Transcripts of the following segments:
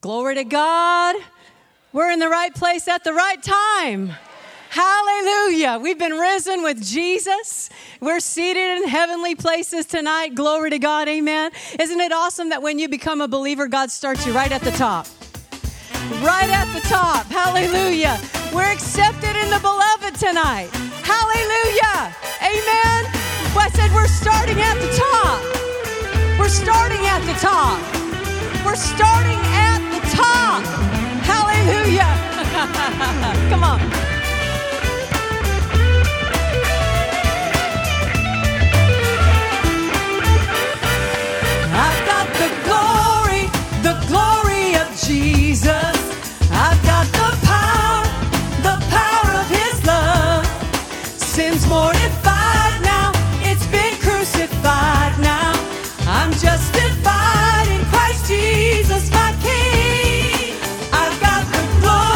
Glory to God. We're in the right place at the right time. Hallelujah. We've been risen with Jesus. We're seated in heavenly places tonight. Glory to God. Amen. Isn't it awesome that when you become a believer, God starts you right at the top? Right at the top. Hallelujah. We're accepted in the beloved tonight. Hallelujah. Amen. Well, I said we're starting at the top. We're starting at the top. We're starting at the top. Hallelujah. Come on. I've got the glory of Jesus. I've got the power of His love. Sin's mortified now, it's been crucified now. I'm justified in Christ Jesus, my King. I've got the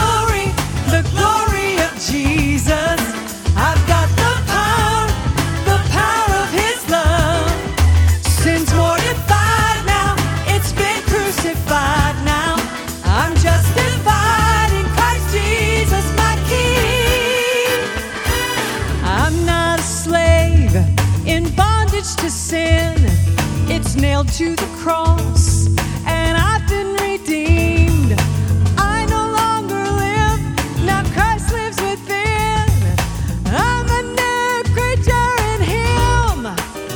glory of Jesus. I've got the power of His love. Sin's mortified now, it's been crucified now. I'm justified in Christ Jesus, my King. I'm not a slave in bondage to sin. It's nailed to the cross, and I've been redeemed. I no longer live, now Christ lives within. I'm a new creature in Him.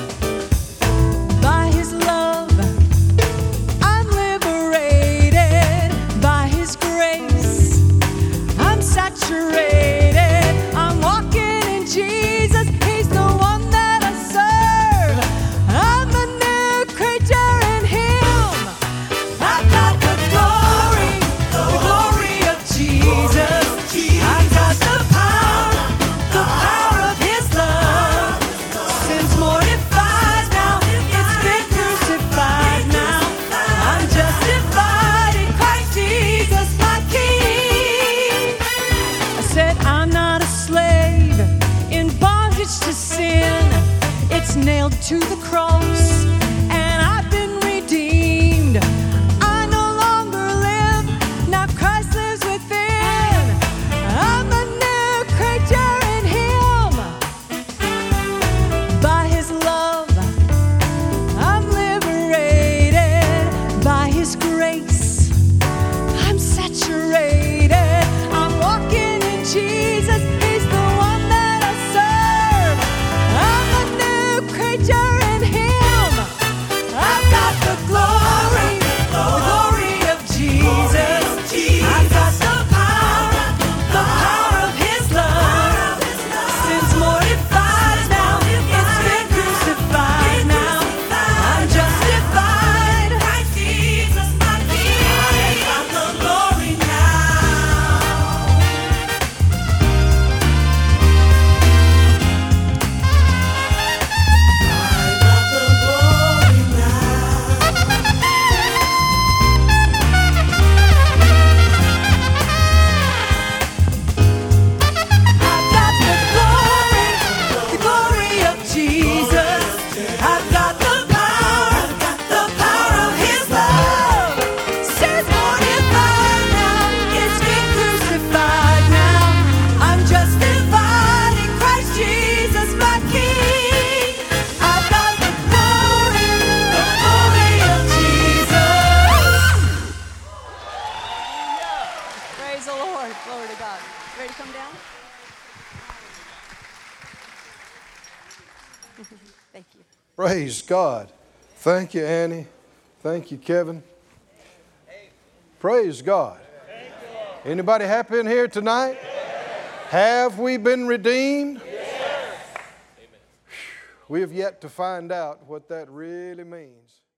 By His love, I'm liberated. By His grace, I'm saturated. I'm walking in Jesus. He's the one that I serve. I'm a new creature in Him. I've got the glory of Jesus. I've got the power of His love. Sin's mortified now, it's been crucified now. I'm justified in Christ Jesus, my King. I said I'm not a slave in bondage to sin. It's nailed to the cross, and I've been redeemed. I no longer live, now Christ lives within. I'm a new creature in Him. By His love, I'm liberated. By His grace, I'm saturated. I'm walking in Jesus. He's the one that I serve. I'm a new creature in Him. I've got the glory of Jesus. I've got the power of His love. Sin's mortified now, it's been crucified now. I'm justified. Christ Jesus, my King. I've got the glory now. I've got the glory of Jesus. I've got the power of His love. Sin's mortified now, it's been crucified now. I'm justified in Christ Jesus, my King. I've got the glory of Jesus. Praise the Lord. Glory to God. Ready to come down? Thank you. Praise God. Thank you, Annie. Thank you, Kevin. Praise God. Anybody happy in here tonight? Have we been redeemed? We have yet to find out what that really means.